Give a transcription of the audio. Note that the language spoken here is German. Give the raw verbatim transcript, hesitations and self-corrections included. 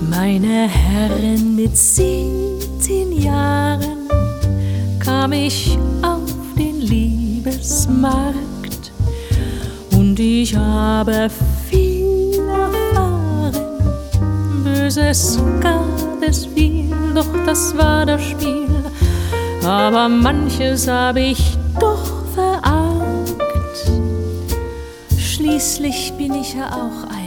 Meine Herren, mit siebzehn Jahren kam ich auf den Liebesmarkt und ich habe viel erfahren. Böses gab es viel, doch das war das Spiel. Aber manches habe ich doch verargt. Schließlich bin ich ja auch ein